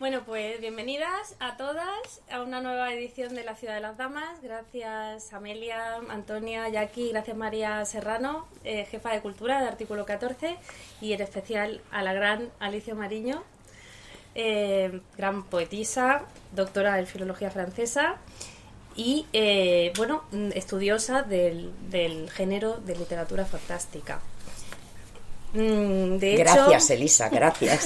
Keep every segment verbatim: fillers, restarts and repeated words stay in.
Bueno, pues bienvenidas a todas a una nueva edición de La Ciudad de las Damas. Gracias Amelia, Antonia, Jackie, gracias María Serrano, eh, jefa de Cultura de Artículo catorce, y en especial a la gran Alicia Mariño, eh, gran poetisa, doctora en Filología Francesa y, eh, bueno, estudiosa del, del género de literatura fantástica. De hecho, gracias, Elisa, gracias.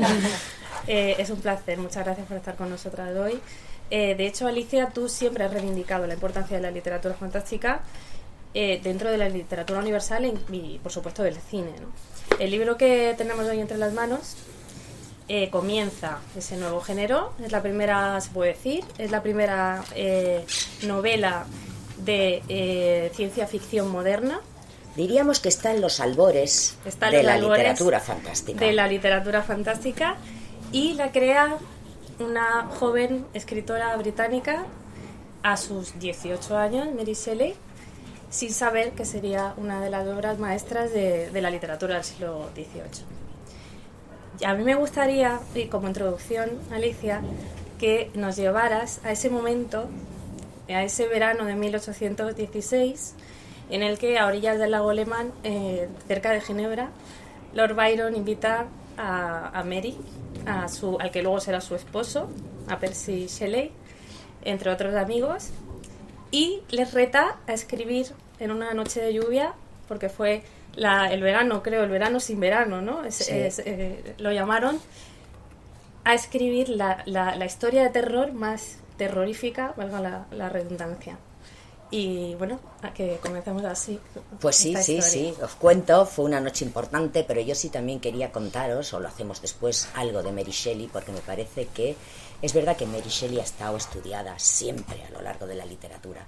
eh, es un placer, muchas gracias por estar con nosotras hoy. Eh, de hecho, Alicia, tú siempre has reivindicado la importancia de la literatura fantástica eh, dentro de la literatura universal y, por supuesto, del cine, ¿no? El libro que tenemos hoy entre las manos eh, comienza ese nuevo género. Es la primera, se puede decir, es la primera eh, novela de eh, ciencia ficción moderna. Diríamos que está en los albores está en de los la albores literatura fantástica. De la literatura fantástica y la crea una joven escritora británica a sus dieciocho años, Mary Shelley, sin saber que sería una de las obras maestras de, de la literatura del siglo dieciocho. Y a mí me gustaría, y como introducción, Alicia, que nos llevaras a ese momento, a ese verano de mil ochocientos dieciséis, en el que a orillas del lago Lehmann, eh, cerca de Ginebra, Lord Byron invita a, a Mary, a su, al que luego será su esposo, a Percy Shelley, entre otros amigos, y les reta a escribir en una noche de lluvia, porque fue la, el verano, creo, el verano sin verano, ¿no? Es, sí. es, eh, lo llamaron, a escribir la, la, la historia de terror más terrorífica, valga la, la redundancia. Y bueno, a que comencemos así. Pues sí, sí, historia. sí, os cuento, fue una noche importante, pero yo sí también quería contaros, o lo hacemos después, algo de Mary Shelley, porque me parece que es verdad que Mary Shelley ha estado estudiada siempre a lo largo de la literatura,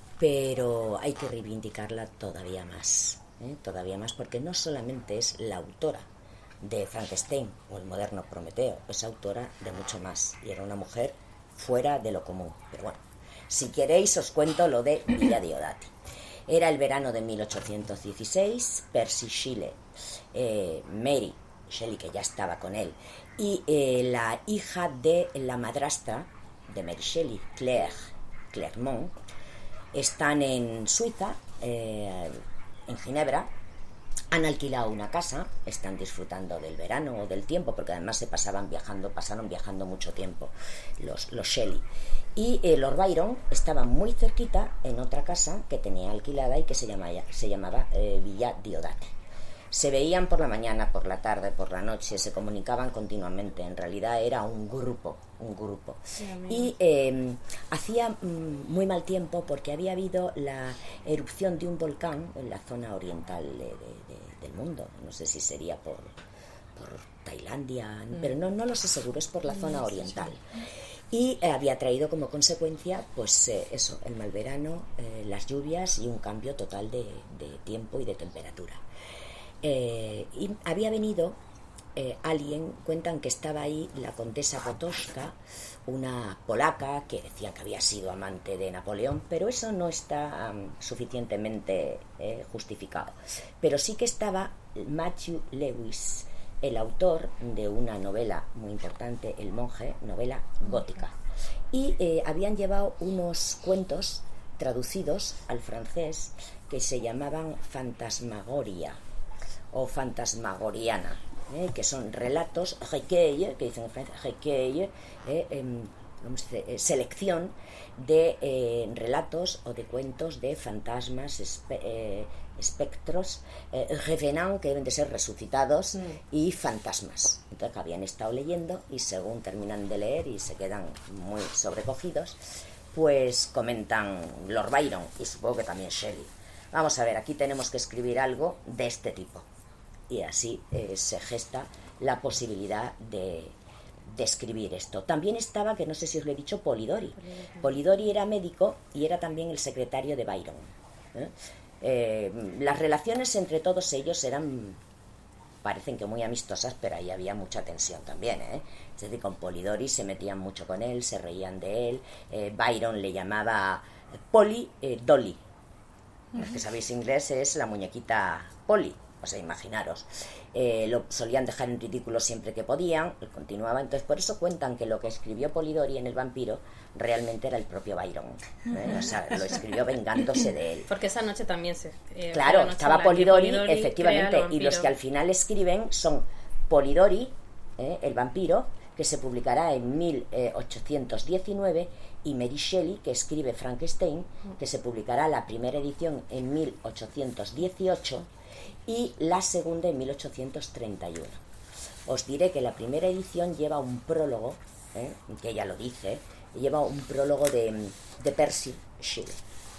pero hay que reivindicarla todavía más, ¿eh? todavía más, porque no solamente es la autora de Frankenstein o el moderno Prometeo, es autora de mucho más, y era una mujer fuera de lo común, pero bueno. Si queréis os cuento lo de Villa Diodati. Era el verano de mil ochocientos dieciséis, Percy Shelley, eh, Mary Shelley, que ya estaba con él, y eh, la hija de la madrastra de Mary Shelley, Claire Clermont, están en Suiza, eh, en Ginebra. Han alquilado una casa, están disfrutando del verano o del tiempo, porque además se pasaban viajando, pasaron viajando mucho tiempo los, los Shelley. Y eh, Lord Byron estaba muy cerquita en otra casa que tenía alquilada y que se llamaba, se llamaba eh, Villa Diodati. Se veían por la mañana, por la tarde, por la noche, se comunicaban continuamente. En realidad era un grupo, un grupo. Sí, y eh, hacía mm, muy mal tiempo porque había habido la erupción de un volcán en la zona oriental de, de, de, del mundo. No sé si sería por, por Tailandia, mm. pero no, no lo sé seguro, es por la zona oriental. Y eh, había traído como consecuencia, pues eh, eso, el mal verano, eh, las lluvias y un cambio total de, de tiempo y de temperatura. Eh, y había venido eh, alguien, cuentan que estaba ahí la condesa Potocka, una polaca que decían que había sido amante de Napoleón, pero eso no está um, suficientemente eh, justificado. Pero sí que estaba Matthew Lewis, el autor de una novela muy importante, El monje, novela gótica. Y eh, habían llevado unos cuentos traducidos al francés que se llamaban Fantasmagoria o Fantasmagoriana, ¿eh? que son relatos, recueil, que dicen en francés, recueil, eh, eh, ¿cómo se dice? Eh, selección de eh, relatos o de cuentos de fantasmas, espe eh, espectros, eh, revenants, que deben de ser resucitados, mm. y fantasmas. Entonces habían estado leyendo y según terminan de leer y se quedan muy sobrecogidos, pues comentan Lord Byron y supongo que también Shelley. Vamos a ver, aquí tenemos que escribir algo de este tipo. Y así eh, se gesta la posibilidad de, de escribir esto. También estaba, que no sé si os lo he dicho, Polidori. Polidori era médico y era también el secretario de Byron. ¿eh? Eh, las relaciones entre todos ellos eran, parecen que muy amistosas, pero ahí había mucha tensión también, ¿eh? Es decir, con Polidori se metían mucho con él, se reían de él. eh, Byron le llamaba Polly eh, Dolly. Los que sabéis inglés es la muñequita Polly, O sea, imaginaros, eh, lo solían dejar en ridículo siempre que podían, él continuaba. Entonces, por eso cuentan que lo que escribió Polidori en El vampiro realmente era el propio Byron, ¿eh? O sea, lo escribió vengándose de él. Porque esa noche también se... Eh, claro, noche estaba Polidori, Polidori, efectivamente, y los que al final escriben son Polidori, ¿eh? El vampiro, que se publicará en mil ochocientos diecinueve, y Mary Shelley, que escribe Frankenstein, que se publicará la primera edición en mil ochocientos dieciocho y la segunda en mil ochocientos treinta y uno. Os diré que la primera edición lleva un prólogo, ¿eh? que ella lo dice, lleva un prólogo de, de Percy Shelley,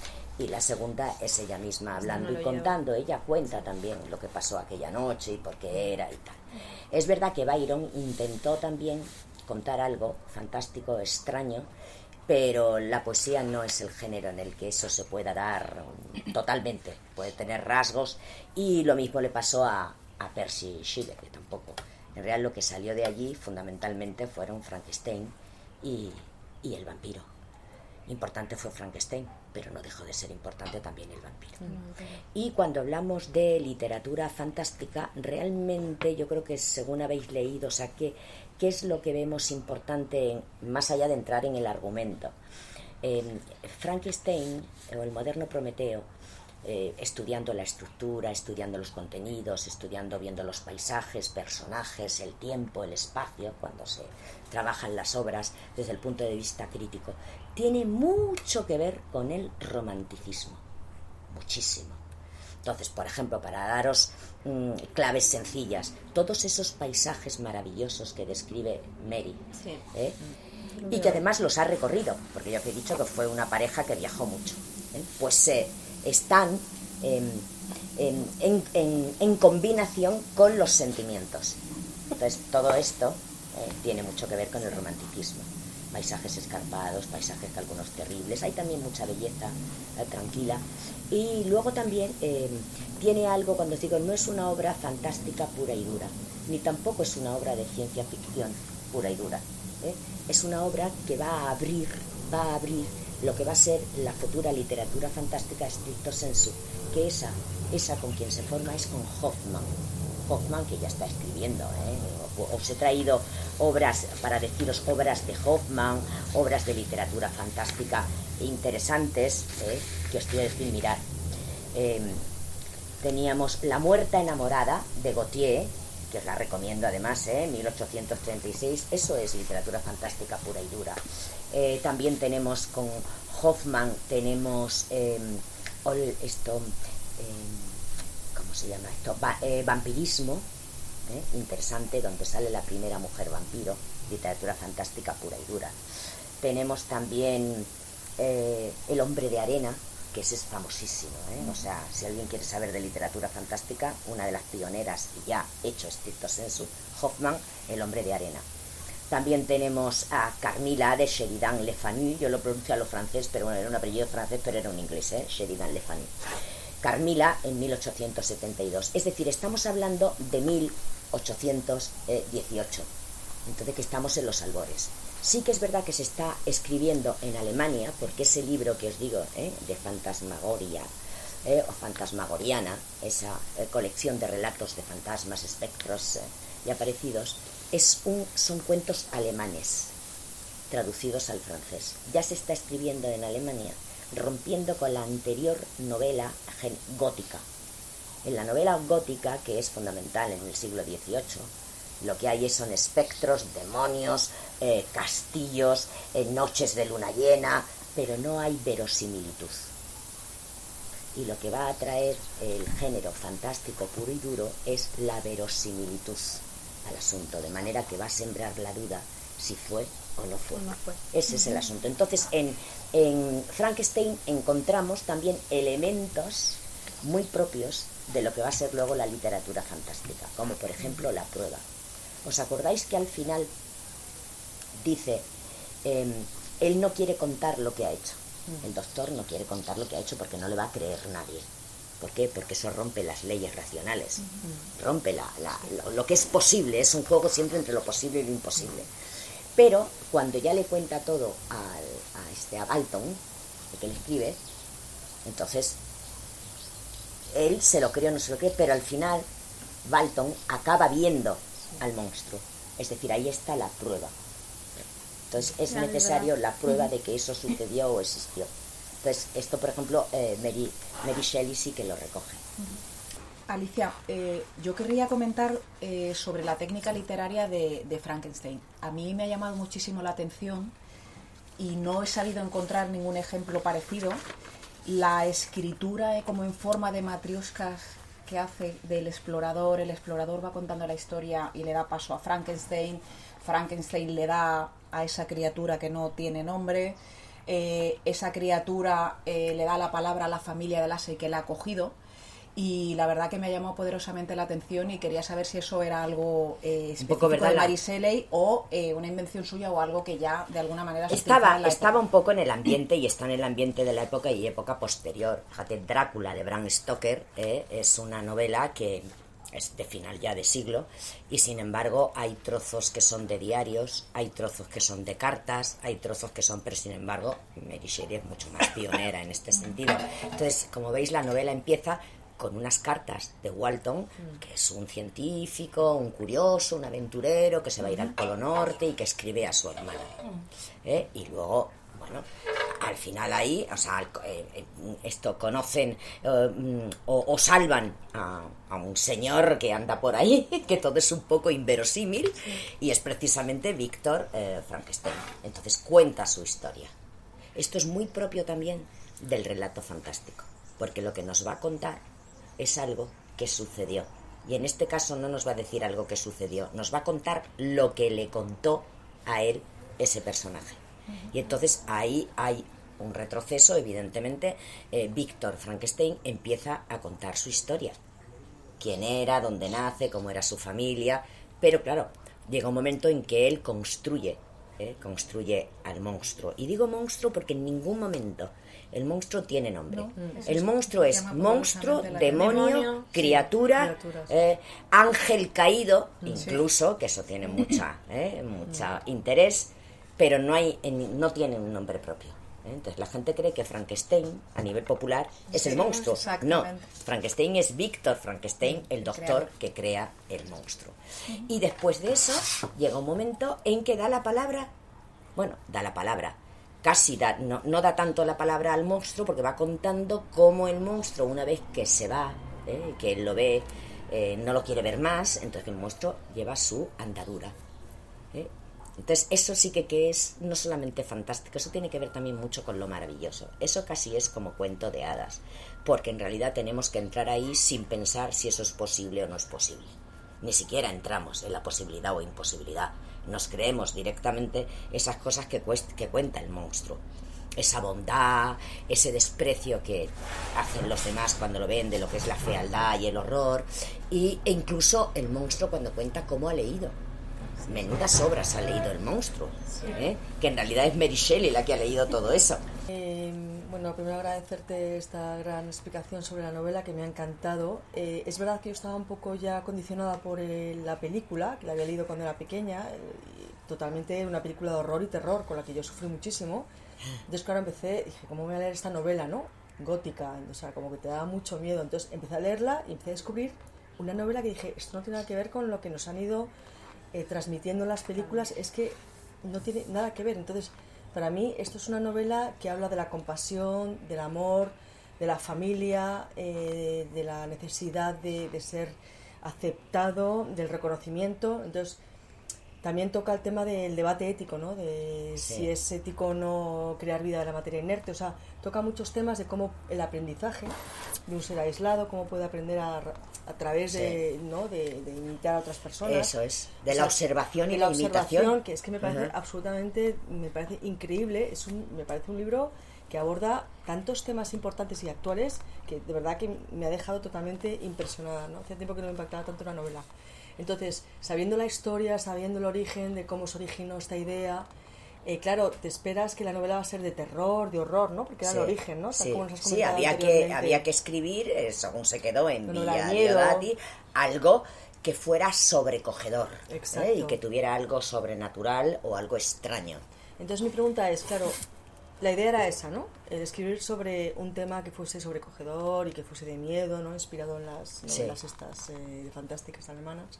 y la segunda es ella misma hablando y contando. Ella cuenta también lo que pasó aquella noche y por qué era y tal. Es verdad que Byron intentó también contar algo fantástico, extraño, pero la poesía no es el género en el que eso se pueda dar totalmente. Puede tener rasgos, y lo mismo le pasó a, a Percy Shelley, que tampoco. En realidad lo que salió de allí fundamentalmente fueron Frankenstein y, y el vampiro. Importante fue Frankenstein, pero no dejó de ser importante también el vampiro. Y cuando hablamos de literatura fantástica, realmente yo creo que, según habéis leído, o sea, que ¿qué es lo que vemos importante, en, más allá de entrar en el argumento? Eh, Frankenstein, o el moderno Prometeo, eh, estudiando la estructura, estudiando los contenidos, estudiando, viendo los paisajes, personajes, el tiempo, el espacio, cuando se trabajan las obras desde el punto de vista crítico, tiene mucho que ver con el romanticismo, muchísimo. Entonces, por ejemplo, para daros mmm, claves sencillas, todos esos paisajes maravillosos que describe Mary, sí. ¿eh? y que además los ha recorrido, porque yo os he dicho que fue una pareja que viajó mucho, ¿eh? pues eh, están eh, en, en, en, en combinación con los sentimientos. Entonces, todo esto eh, tiene mucho que ver con el romanticismo. Paisajes escarpados, paisajes que algunos terribles, hay también mucha belleza eh, tranquila, y luego también eh, tiene algo, cuando os digo, no es una obra fantástica pura y dura, ni tampoco es una obra de ciencia ficción pura y dura, ¿eh? Es una obra que va a abrir, va a abrir lo que va a ser la futura literatura fantástica stricto sensu, que esa, esa con quien se forma es con Hoffman. Hoffman, que ya está escribiendo, ¿eh? Os he traído obras, para deciros obras de Hoffman, obras de literatura fantástica interesantes, ¿eh? que os quiero decir, mirad. Eh, teníamos La muerta enamorada, de Gautier, que os la recomiendo además, ¿eh? mil ochocientos treinta y seis, eso es literatura fantástica pura y dura. Eh, también tenemos con Hoffman, tenemos eh, esto... Eh, ¿cómo se llama esto? Va, eh, vampirismo, ¿eh? interesante, donde sale la primera mujer vampiro, literatura fantástica pura y dura. Tenemos también eh, El hombre de arena, que ese es famosísimo, ¿eh? O sea, si alguien quiere saber de literatura fantástica, una de las pioneras, y ya hecho estricto sensu, Hoffman, El hombre de arena. También tenemos a Carmilla de Sheridan Le Fanu, yo lo pronuncio a lo francés, pero bueno, era un apellido francés, pero era un inglés, ¿eh? Sheridan Le Fanu. Carmilla en mil ochocientos setenta y dos, es decir, estamos hablando de mil ochocientos dieciocho, entonces que estamos en los albores. Sí que es verdad que se está escribiendo en Alemania, porque ese libro que os digo, ¿eh? de Fantasmagoria, eh, o Fantasmagoriana, esa eh, colección de relatos de fantasmas, espectros eh, y aparecidos, es un, son cuentos alemanes traducidos al francés. Ya se está escribiendo en Alemania, rompiendo con la anterior novela gótica. En la novela gótica, que es fundamental en el siglo dieciocho, lo que hay son espectros, demonios, eh, castillos, eh, noches de luna llena, pero no hay verosimilitud. Y lo que va a traer el género fantástico puro y duro es la verosimilitud al asunto, de manera que va a sembrar la duda si fue o no fue. No fue. Ese uh-huh. es el asunto. Entonces, en, en Frankenstein encontramos también elementos muy propios de lo que va a ser luego la literatura fantástica, como por ejemplo la prueba. ¿Os acordáis que al final dice, eh, él no quiere contar lo que ha hecho? El doctor no quiere contar lo que ha hecho porque no le va a creer nadie. ¿Por qué? Porque eso rompe las leyes racionales, uh-huh. rompe la, la, lo, lo que es posible, es un juego siempre entre lo posible y lo imposible. Pero cuando ya le cuenta todo al, a, este, a Galton, el que le escribe, entonces él se lo cree o no se lo cree, pero al final Walton acaba viendo al monstruo. Es decir, ahí está la prueba. Entonces es La necesario verdad. la prueba de que eso sucedió o existió. Entonces esto, por ejemplo, eh, Mary, Mary Shelley sí que lo recoge. Alicia, eh, yo querría comentar eh, sobre la técnica literaria de, de Frankenstein. A mí me ha llamado muchísimo la atención y no he sabido encontrar ningún ejemplo parecido. La escritura eh, como en forma de matrioscas que hace del explorador, el explorador va contando la historia y le da paso a Frankenstein, Frankenstein le da a esa criatura que no tiene nombre, eh, esa criatura eh, le da la palabra a la familia de Lassie que la ha cogido, y la verdad que me ha llamado poderosamente la atención y quería saber si eso era algo eh, específico poco, ¿verdad? de Mary Shelley o eh, una invención suya o algo que ya de alguna manera se utilizaba Estaba, en la estaba época. un poco en el ambiente y está en el ambiente de la época y época posterior. Fíjate, Drácula de Bram Stoker eh, es una novela que es de final ya de siglo y sin embargo hay trozos que son de diarios, hay trozos que son de cartas, hay trozos que son, pero sin embargo Mary Shelley es mucho más pionera en este sentido. Entonces, como veis, la novela empieza con unas cartas de Walton, que es un científico, un curioso, un aventurero que se va a ir al Polo Norte y que escribe a su hermana. ¿Eh? Y luego, bueno, al final ahí, o sea, eh, esto conocen eh, o, o salvan a, a un señor que anda por ahí, que todo es un poco inverosímil, y es precisamente Víctor eh, Frankenstein. Entonces cuenta su historia. Esto es muy propio también del relato fantástico, porque lo que nos va a contar es algo que sucedió. Y en este caso no nos va a decir algo que sucedió, nos va a contar lo que le contó a él ese personaje. Y entonces ahí hay un retroceso, evidentemente. eh, Víctor Frankenstein empieza a contar su historia. Quién era, dónde nace, cómo era su familia. Pero claro, llega un momento en que él construye, eh, construye al monstruo. Y digo monstruo porque en ningún momento el monstruo tiene nombre. No, el monstruo es monstruo, la demonio, demonio, criatura, sí, criaturas. eh, ángel caído, incluso, que eso tiene mucha, eh, mucha interés, pero no hay, en- no tiene un nombre propio. ¿eh? Entonces la gente cree que Frankenstein, a nivel popular, es el Sí, monstruo. No, exactamente. Frankenstein es Víctor Frankenstein, el doctor creador. que crea el monstruo. Y después de eso llega un momento en que da la palabra, bueno, da la palabra, casi da, no, no da tanto la palabra al monstruo, porque va contando cómo el monstruo, una vez que se va, ¿eh? que él lo ve, eh, no lo quiere ver más, entonces el monstruo lleva su andadura. ¿eh? Entonces eso sí que, que es no solamente fantástico, eso tiene que ver también mucho con lo maravilloso. Eso casi es como cuento de hadas, porque en realidad tenemos que entrar ahí sin pensar si eso es posible o no es posible. Ni siquiera entramos en la posibilidad o imposibilidad. Nos creemos directamente esas cosas que, cuest- que cuenta el monstruo. Esa bondad, ese desprecio que hacen los demás cuando lo ven de lo que es la fealdad y el horror. Y, e incluso el monstruo cuando cuenta cómo ha leído. Menudas obras ha leído el monstruo, ¿eh? Que en realidad es Mary Shelley la que ha leído todo eso. Eh, bueno, primero agradecerte esta gran explicación sobre la novela, que me ha encantado. Eh, es verdad que yo estaba un poco ya condicionada por eh, la película, que la había leído cuando era pequeña, eh, y totalmente una película de horror y terror con la que yo sufrí muchísimo. Entonces, claro, empecé, dije, ¿cómo voy a leer esta novela, no? Gótica, o sea, como que te daba mucho miedo. Entonces empecé a leerla y empecé a descubrir una novela que dije, esto no tiene nada que ver con lo que nos han ido eh, transmitiendo en las películas, es que no tiene nada que ver. Entonces, para mí esto es una novela que habla de la compasión, del amor, de la familia, eh, de la necesidad de, de ser aceptado, del reconocimiento. Entonces también toca el tema del debate ético, ¿no? De Sí. si es ético o no crear vida de la materia inerte. O sea, toca muchos temas de cómo el aprendizaje de un ser aislado, cómo puede aprender a, a través de, Sí. ¿no? de, de imitar a otras personas. Eso es, de O la sea, observación y de la, la observación, imitación. que es que me parece Ajá. absolutamente, me parece increíble. Es un, me parece un libro que aborda tantos temas importantes y actuales que de verdad que me ha dejado totalmente impresionada, ¿no? Hacía tiempo que no me impactaba tanto una novela. Entonces, sabiendo la historia, sabiendo el origen de cómo se originó esta idea, eh, claro, te esperas que la novela va a ser de terror, de horror, ¿no? Porque era Sí, el origen, ¿no? Tal sí, como nos has sí, comentado había que, anteriormente. había que escribir, eh, según se quedó en Una novela de Villa miedo. Diodati, algo que fuera sobrecogedor, ¿eh? Exacto. Y que tuviera algo sobrenatural o algo extraño. Entonces mi pregunta es, claro, la idea era esa, ¿no? El escribir sobre un tema que fuese sobrecogedor y que fuese de miedo, ¿no? Inspirado en las novelas sí. estas eh, fantásticas alemanas.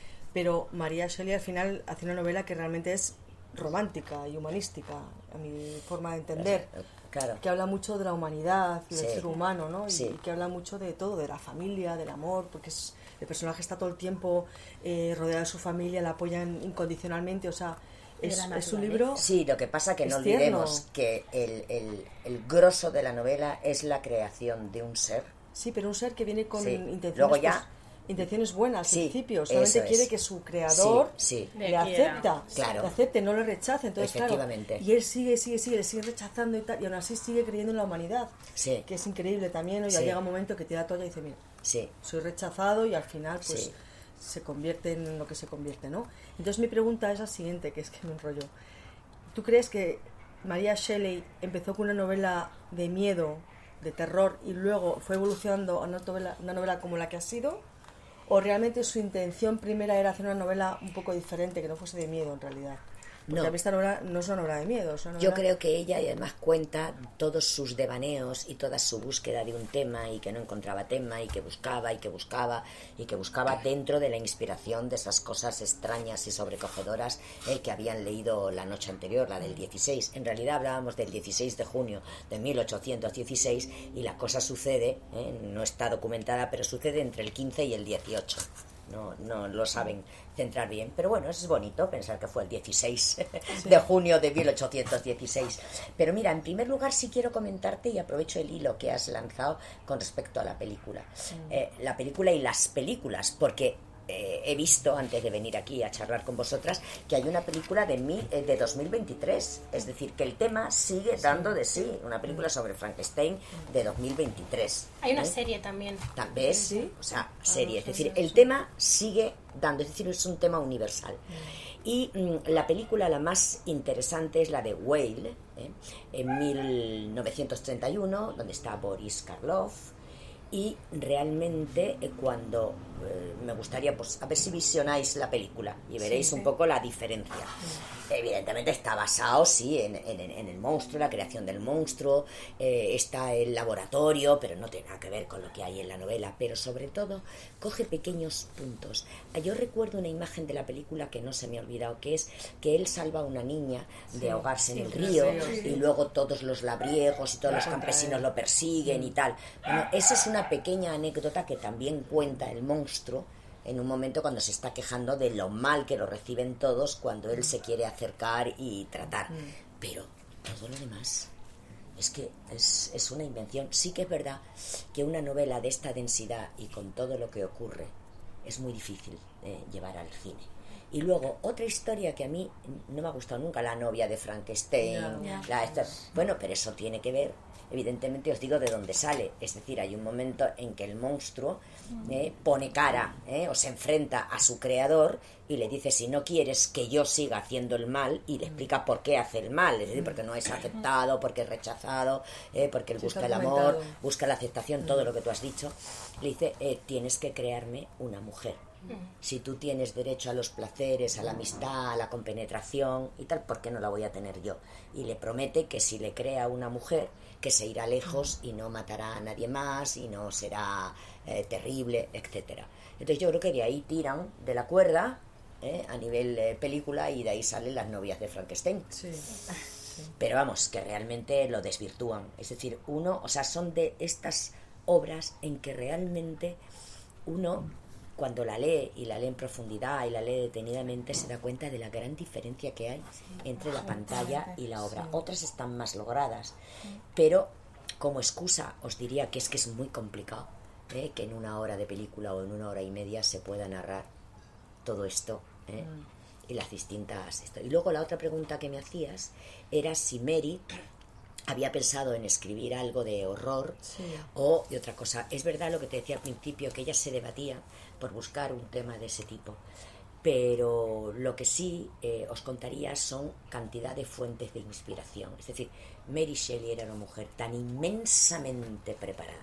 Pero Maria Shelley al final hace una novela que realmente es romántica y humanística, a mi forma de entender. Claro. Que habla mucho de la humanidad, del sí. ser humano, ¿no? Y, sí. y que habla mucho de todo, de la familia, del amor, porque es, el personaje está todo el tiempo eh, rodeado de su familia, la apoyan incondicionalmente, o sea, es, es un libro... Sí, lo que pasa que no tierno. olvidemos que el, el, el grosso de la novela es la creación de un ser. Sí, pero un ser que viene con sí. intenciones... Luego ya... Pues, intenciones buenas, sí, al principio, solamente quiere es. que su creador sí, sí. le acepta, claro. le acepte, no le rechace, entonces efectivamente. Claro, y él sigue, sigue, sigue, le sigue rechazando y tal, y aún así sigue creyendo en la humanidad, sí. que es increíble también, ¿no? Y ya sí. llega un momento que tira la toalla y dice, mira, sí. soy rechazado y al final pues sí. se convierte en lo que se convierte, ¿no? Entonces mi pregunta es la siguiente, que es que me enrollo. ¿Tú crees que Maria Shelley empezó con una novela de miedo, de terror, y luego fue evolucionando a una novela, una novela como la que ha sido? ¿O realmente su intención primera era hacer una novela un poco diferente, que no fuese de miedo en realidad? Porque no. a mí esta novela no es una novela de miedo. Es una novela... Yo creo que ella, y además cuenta todos sus devaneos y toda su búsqueda de un tema, y que no encontraba tema, y que buscaba, y que buscaba, y que buscaba dentro de la inspiración de esas cosas extrañas y sobrecogedoras eh, que habían leído la noche anterior, la del dieciséis. En realidad hablábamos del dieciséis de junio de mil ochocientos dieciséis, y la cosa sucede, eh, no está documentada, pero sucede entre el quince y el dieciocho. No, no lo saben centrar bien, pero bueno, es bonito pensar que fue el dieciséis sí. de junio de mil ochocientos dieciséis. Pero mira, en primer lugar sí quiero comentarte, y aprovecho el hilo que has lanzado con respecto a la película, sí. eh, la película y las películas, porque eh, he visto antes de venir aquí a charlar con vosotras que hay una película de, mil, eh, de dos mil veintitrés, es decir, que el tema sigue dando de sí, una película sobre Frankenstein de dos mil veintitrés. Hay una ¿eh? serie también. Tal vez, ¿Sí? o sea, serie, es decir, el tema sigue dando, es decir, es un tema universal. Y mm, la película la más interesante es la de Whale, ¿eh? en mil novecientos treinta y uno, donde está Boris Karloff. Y realmente eh, cuando eh, me gustaría, pues a ver si visionáis la película y veréis sí, un sí. poco la diferencia. Sí. Evidentemente está basado, sí, en, en, en el monstruo, la creación del monstruo, eh, está el laboratorio, pero no tiene nada que ver con lo que hay en la novela, pero sobre todo coge pequeños puntos. Yo recuerdo una imagen de la película que no se me ha olvidado, que es que él salva a una niña de sí, ahogarse sí, en el río, sí, sí. y luego todos los labriegos y todos los campesinos lo persiguen y tal. Bueno, esa es una pequeña anécdota que también cuenta el monstruo en un momento cuando se está quejando de lo mal que lo reciben todos cuando él se quiere acercar y tratar. Pero todo lo demás es que es, es una invención. Sí que es verdad que una novela de esta densidad y con todo lo que ocurre es muy difícil eh, llevar al cine. Y luego, otra historia que a mí no me ha gustado nunca, la novia de Frankenstein. Yeah, yeah. La esta, bueno, pero eso tiene que ver, evidentemente os digo de dónde sale. Es decir, hay un momento en que el monstruo eh, pone cara eh, o se enfrenta a su creador y le dice, si no quieres que yo siga haciendo el mal, y le explica por qué hace el mal. Es decir, porque no es aceptado, porque es rechazado, eh, porque él busca el amor, busca la aceptación, todo lo que tú has dicho. Le dice, eh, tienes que crearme una mujer. Si tú tienes derecho a los placeres, a la amistad, a la compenetración y tal, ¿por qué no la voy a tener yo? Y le promete que si le crea una mujer, que se irá lejos y no matará a nadie más y no será eh, terrible, etcétera. Entonces yo creo que de ahí tiran de la cuerda eh, a nivel eh, película, y de ahí salen las novias de Frankenstein. Sí. Sí. Pero vamos, que realmente lo desvirtúan. Es decir, uno, o sea, son de estas obras en que realmente uno, cuando la lee y la lee en profundidad y la lee detenidamente, se da cuenta de la gran diferencia que hay entre la pantalla y la obra. Otras están más logradas, pero como excusa os diría que es que es muy complicado ¿eh? que en una hora de película o en una hora y media se pueda narrar todo esto ¿eh? y las distintas esto. Y luego la otra pregunta que me hacías era si Mary había pensado en escribir algo de horror sí. o de otra cosa. Es verdad lo que te decía al principio, que ella se debatía por buscar un tema de ese tipo, pero lo que sí eh, os contaría son cantidad de fuentes de inspiración. Es decir, Mary Shelley era una mujer tan inmensamente preparada,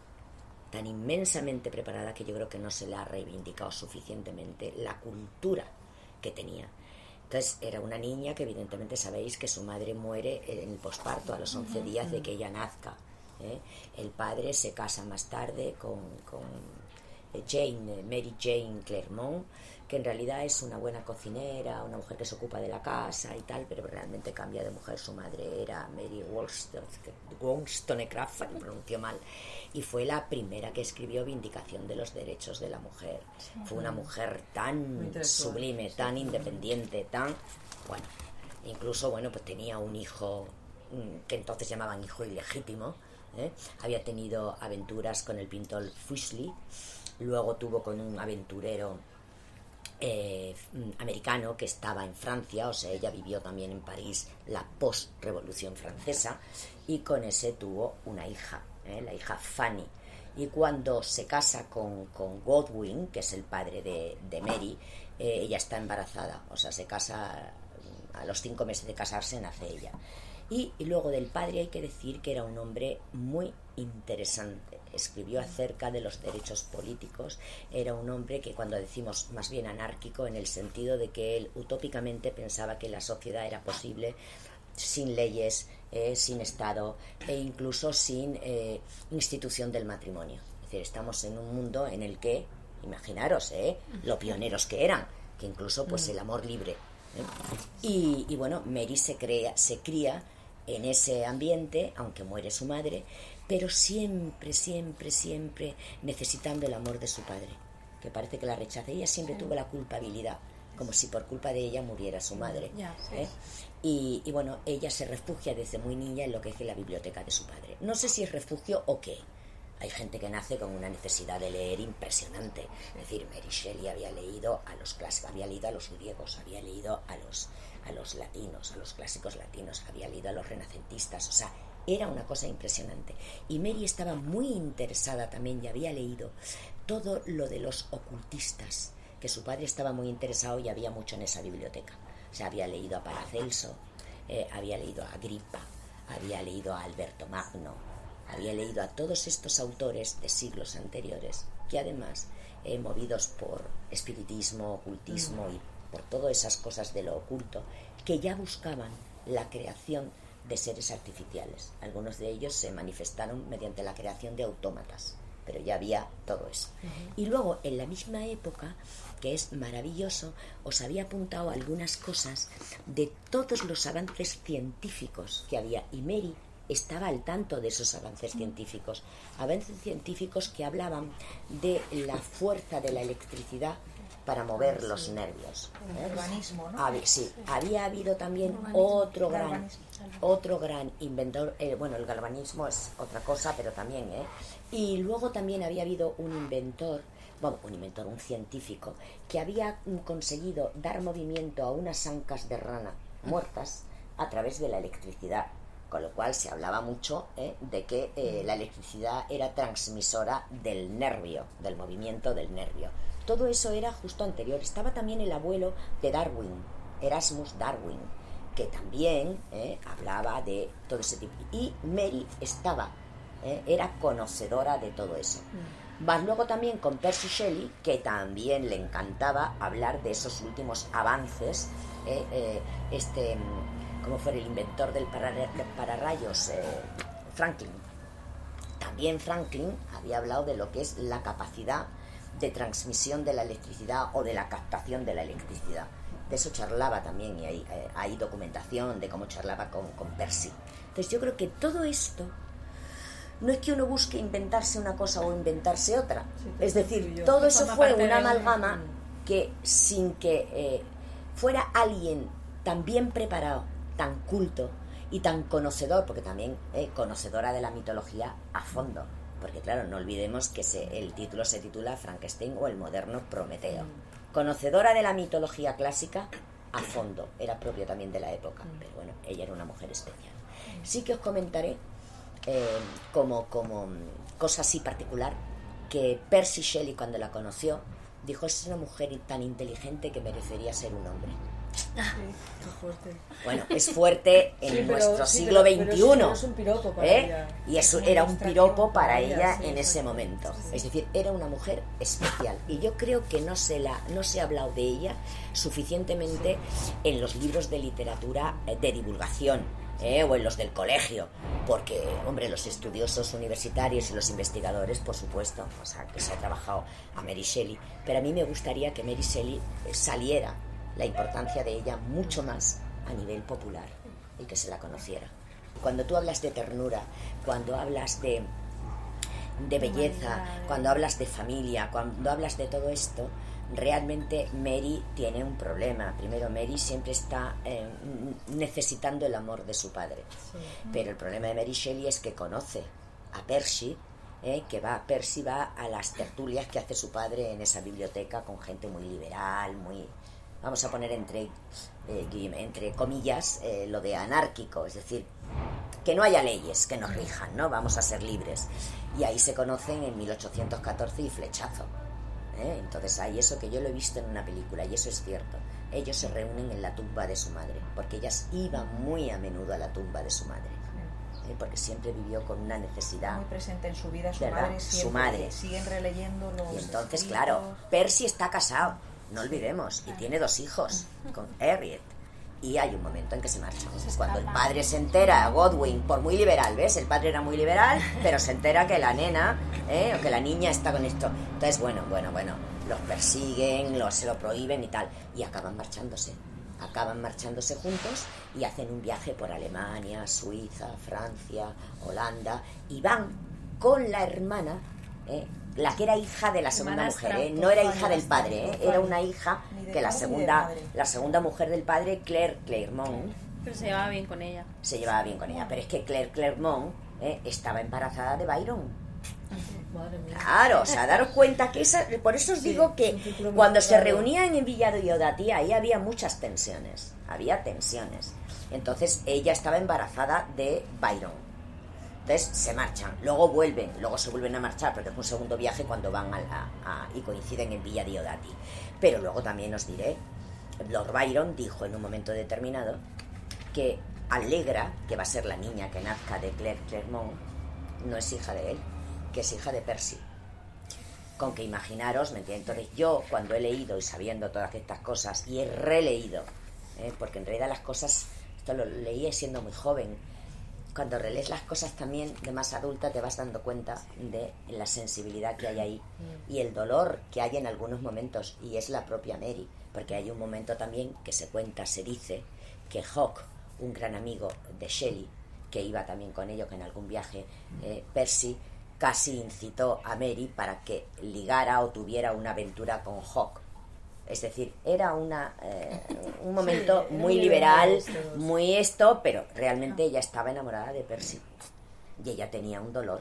tan inmensamente preparada, que yo creo que no se le ha reivindicado suficientemente la cultura que tenía. Entonces era una niña que evidentemente sabéis que su madre muere en el posparto a los once días de que ella nazca, ¿eh? El padre se casa más tarde con, con Jane, Mary Jane Clermont, que en realidad es una buena cocinera, una mujer que se ocupa de la casa y tal, pero realmente cambia de mujer. Su madre era Mary Wollstonecraft, lo pronunció mal, y fue la primera que escribió Vindicación de los Derechos de la Mujer. Sí. Fue una mujer tan sublime, tan independiente, tan... Bueno, incluso, bueno, pues tenía un hijo que entonces llamaban hijo ilegítimo, ¿eh? Había tenido aventuras con el pintor Fuseli, luego tuvo con un aventurero Eh, americano que estaba en Francia, o sea, ella vivió también en París la post-revolución francesa, y con ese tuvo una hija, ¿eh? La hija Fanny, y cuando se casa con, con Godwin, que es el padre de, de Mary, eh, ella está embarazada, o sea, se casa a los cinco meses de casarse, nace ella. Y, y luego del padre hay que decir que era un hombre muy interesante. Escribió acerca de los derechos políticos. Era un hombre que, cuando decimos más bien anárquico, en el sentido de que él utópicamente pensaba que la sociedad era posible sin leyes, eh, sin Estado e incluso sin eh, institución del matrimonio. Es decir, estamos en un mundo en el que, imaginaros, eh, lo pioneros que eran, que incluso pues el amor libre. ¿eh? Y, y bueno, Mary se, crea, se cría en ese ambiente, aunque muere su madre, pero siempre, siempre, siempre necesitando el amor de su padre, que parece que la rechaza. Ella siempre sí. tuvo la culpabilidad, como si por culpa de ella muriera su madre. Ya, sí. ¿eh? Y, y bueno, ella se refugia desde muy niña en lo que es la biblioteca de su padre. No sé si es refugio o qué. Hay gente que nace con una necesidad de leer impresionante. Es decir, Mary Shelley había leído a los clásicos, había leído a los griegos, había leído a los, a los latinos, a los clásicos latinos, había leído a los renacentistas, o sea, era una cosa impresionante. Y Mary estaba muy interesada también y había leído todo lo de los ocultistas, que su padre estaba muy interesado y había mucho en esa biblioteca. O sea, había leído a Paracelso, eh, había leído a Agripa, había leído a Alberto Magno, había leído a todos estos autores de siglos anteriores, que además, eh, movidos por espiritismo, ocultismo y por todas esas cosas de lo oculto, que ya buscaban la creación de seres artificiales. Algunos de ellos se manifestaron mediante la creación de autómatas, pero ya había todo eso. Uh-huh. Y luego, en la misma época, que es maravilloso, os había apuntado algunas cosas de todos los avances científicos que había, y Mary estaba al tanto de esos avances científicos, avances científicos que hablaban de la fuerza de la electricidad para mover los nervios. ¿eh? El galvanismo, ¿no? Había, sí, había habido también otro gran, otro gran inventor, eh, bueno, el galvanismo es otra cosa, pero también, ¿eh? Y luego también había habido un inventor, bueno, un inventor, un científico, que había conseguido dar movimiento a unas ancas de rana muertas a través de la electricidad. Con lo cual se hablaba mucho eh, de que eh, la electricidad era transmisora del nervio, del movimiento del nervio. Todo eso era justo anterior. Estaba también el abuelo de Darwin, Erasmus Darwin, que también eh, hablaba de todo ese tipo. Y Mary estaba, eh, era conocedora de todo eso. Más luego también con Percy Shelley, que también le encantaba hablar de esos últimos avances, eh, eh, este... como fue el inventor del pararrayos, eh, Franklin. También Franklin había hablado de lo que es la capacidad de transmisión de la electricidad o de la captación de la electricidad. De eso charlaba también, y hay, eh, hay documentación de cómo charlaba con, con Percy. Entonces yo creo que todo esto no es que uno busque inventarse una cosa o inventarse otra. Sí, es decir, todo eso fue una amalgama un... que sin que eh, fuera alguien tan bien preparado, tan culto y tan conocedor, porque también eh, conocedora de la mitología a fondo, porque claro, no olvidemos que se, el título se titula Frankenstein o el moderno Prometeo. Conocedora de la mitología clásica a fondo, era propio también de la época, pero bueno, ella era una mujer especial. Sí que os comentaré eh, como, como cosa así particular, que Percy Shelley, cuando la conoció, dijo: es una mujer tan inteligente que merecería ser un hombre. Qué fuerte. Bueno, es fuerte en Sí, pero- nuestro sí, siglo pero- pero veintiuno. es- es un piropo para ¿eh? ella. Y eso Una era un ilustración piropo para para ella ella, sí, en ese exacto. momento. Es decir, era una mujer especial. Y yo creo que no se, la, no se ha hablado de ella suficientemente en los libros de literatura eh, de divulgación. ¿eh? O en los del colegio, porque, hombre, los estudiosos universitarios y los investigadores, por supuesto, o sea, que se ha trabajado a Mary Shelley, pero a mí me gustaría que Mary Shelley eh, saliera la importancia de ella mucho más a nivel popular y que se la conociera. Cuando tú hablas de ternura, cuando hablas de, de belleza, cuando hablas de familia, cuando hablas de todo esto, realmente Mary tiene un problema. Primero, Mary siempre está eh, necesitando el amor de su padre. Sí. Pero el problema de Mary Shelley es que conoce a Percy, eh, que va, Percy va a las tertulias que hace su padre en esa biblioteca con gente muy liberal, muy, vamos a poner entre, eh, entre comillas, eh, lo de anárquico, es decir, que no haya leyes que nos rijan, ¿no? Vamos a ser libres. Y ahí se conocen en mil ochocientos catorce y flechazo. ¿eh? Entonces hay eso que yo lo he visto en una película y eso es cierto. Ellos se reúnen en la tumba de su madre, porque ellas iban muy a menudo a la tumba de su madre, ¿eh? Porque siempre vivió con una necesidad. Muy presente en su vida su ¿Verdad? madre, Su siempre madre. siguen releyendo los Y entonces, escritos. claro, Percy está casado, no olvidemos, y tiene dos hijos con Harriet. Y hay un momento en que se marchan. Cuando el padre se entera, Godwin, por muy liberal, ¿ves? El padre era muy liberal, pero se entera que la nena, ¿eh? O que la niña está con esto. Entonces, bueno, bueno, bueno, los persiguen, los, se lo prohíben y tal. Y acaban marchándose. Acaban marchándose juntos y hacen un viaje por Alemania, Suiza, Francia, Holanda. Y van con la hermana, ¿eh? La que era hija de la segunda mujer, ¿eh? No era hija del padre, ¿eh? Era una hija que la segunda, la segunda mujer del padre, Claire Claremont, Pero se llevaba bien con ella. se llevaba bien con ella. Pero es que Claire Claremont ¿eh? estaba embarazada de Byron. Madre mía. Claro, o sea, daros cuenta que esa, por eso os Sí, digo es que un círculo muy cuando se cerrado. reunían en Villa Diodati, ahí había muchas tensiones, había tensiones. Entonces ella estaba embarazada de Byron. Entonces se marchan, luego vuelven, luego se vuelven a marchar porque es un segundo viaje cuando van a la, a, y coinciden en Villa Diodati. Pero luego también os diré, Lord Byron dijo en un momento determinado que Allegra, que va a ser la niña que nazca de Claire Claremont, no es hija de él, que es hija de Percy. Con que imaginaros, ¿me entiendes? Entonces yo, cuando he leído y sabiendo todas estas cosas, y he releído, ¿eh? Porque en realidad las cosas, esto lo leí siendo muy joven, cuando relees las cosas también de más adulta te vas dando cuenta de la sensibilidad que hay ahí y el dolor que hay en algunos momentos, y es la propia Mary, porque hay un momento también que se cuenta, se dice, que Hawke, un gran amigo de Shelley, que iba también con ellos en algún viaje, eh, Percy, casi incitó a Mary para que ligara o tuviera una aventura con Hawke. Es decir, era una eh, un momento Sí, muy muy liberal, liberales todos. muy esto, pero realmente ella estaba enamorada de Percy. Y ella tenía un dolor.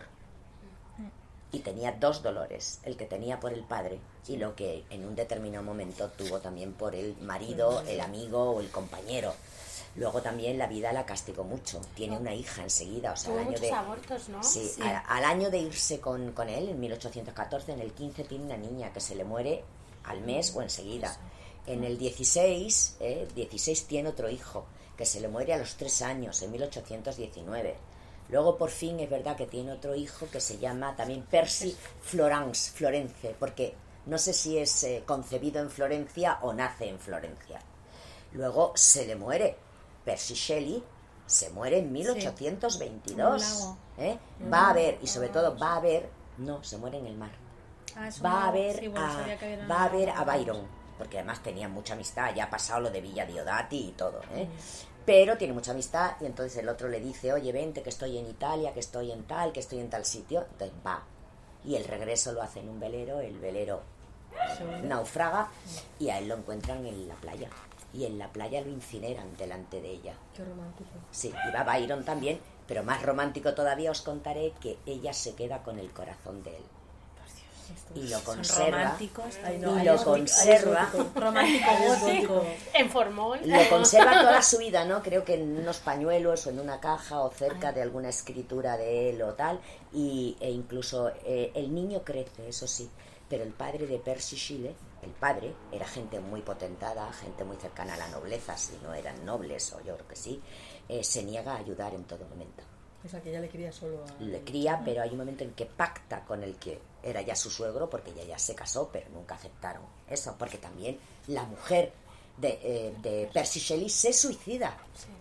Y tenía dos dolores, el que tenía por el padre y lo que en un determinado momento tuvo también por el marido, el amigo o el compañero. Luego también la vida la castigó mucho. Tiene una hija enseguida, o sea, Tuvo al año muchos de... abortos, ¿no? Sí, Sí. a- al año de irse con, con él, en mil ochocientos catorce, en el quince tiene una niña que se le muere al mes o enseguida. En el dieciséis, eh, dieciséis tiene otro hijo que se le muere a los tres años, en mil ochocientos diecinueve. Luego por fin es verdad que tiene otro hijo que se llama también Percy Florence, Florence, porque no sé si es eh, concebido en Florencia o nace en Florencia. Luego se le muere Percy Shelley, se muere en mil ochocientos veintidós. En un lago. ¿eh? Va a haber, y sobre todo va a haber, no, se muere en el mar. Ah, es un Va a lago. ver Sí, bueno, a, sabía que había va a una- ver a Byron, porque además tenía mucha amistad, ya ha pasado lo de Villa Diodati y todo, ¿eh? Pero tiene mucha amistad y entonces el otro le dice, oye, vente, que estoy en Italia, que estoy en tal, que estoy en tal sitio. Entonces va. Y el regreso lo hace en un velero, el velero naufraga y a él lo encuentran en la playa. Y en la playa lo incineran delante de ella. Qué romántico. Sí, y va Byron también, pero más romántico todavía os contaré que ella se queda con el corazón de él. Y lo Son conserva. románticos. Ay, no, Y ahí lo es gótico, ahí es conserva. gótico. Romántico Ahí es gótico. gótico. En formol. Lo conserva toda su vida, ¿no? Creo que en unos pañuelos o en una caja o cerca de alguna escritura de él o tal. Y, e incluso eh, el niño crece, eso sí. pero el padre de Percy Shelley, el padre, era gente muy potentada, gente muy cercana a la nobleza, si no eran nobles, o yo creo que sí, eh, se niega a ayudar en todo momento. O sea, que ella le cría solo a... Le cría, pero hay un momento en que pacta con el que era ya su suegro, porque ella ya se casó, pero nunca aceptaron eso, porque también la mujer de, eh, de Percy Shelley se suicida.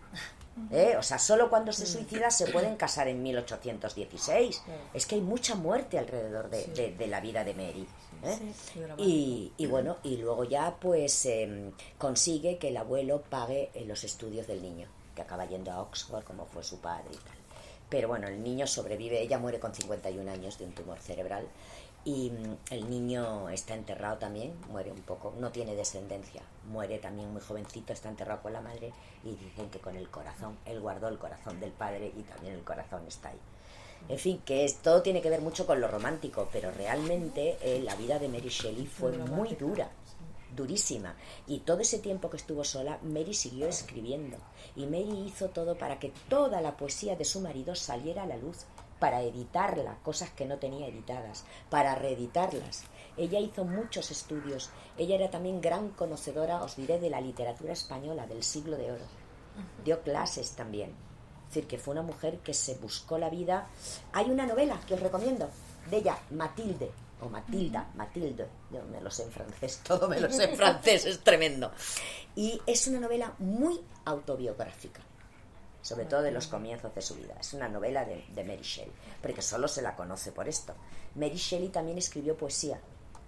¿Eh? O sea, solo cuando se suicida se pueden casar en mil ochocientos dieciséis. Es que hay mucha muerte alrededor de, de, de la vida de Mary. ¿Eh? Y, y bueno, y luego ya pues eh, consigue que el abuelo pague eh, los estudios del niño, que acaba yendo a Oxford como fue su padre y tal. Pero bueno, el niño sobrevive, ella muere con cincuenta y un años de un tumor cerebral y el niño está enterrado también, muere un poco, no tiene descendencia, muere también muy jovencito, está enterrado con la madre y dicen que con el corazón, él guardó el corazón del padre y también el corazón está ahí. En fin, que es, todo tiene que ver mucho con lo romántico, pero realmente eh, la vida de Mary Shelley fue muy dura, durísima, y todo ese tiempo que estuvo sola, Mary siguió escribiendo, y Mary hizo todo para que toda la poesía de su marido saliera a la luz, para editarla, cosas que no tenía editadas, para reeditarlas. Ella hizo muchos estudios, ella era también gran conocedora, os diré, de la literatura española del siglo de oro, dio clases también. Es decir, que fue una mujer que se buscó la vida. Hay una novela que os recomiendo, de ella, Matilde, o Matilda, Matilde, yo me lo sé en francés, todo me lo sé en francés, es tremendo. Y es una novela muy autobiográfica, sobre todo de los comienzos de su vida. Es una novela de, de Mary Shelley, porque solo se la conoce por esto. Mary Shelley también escribió poesía.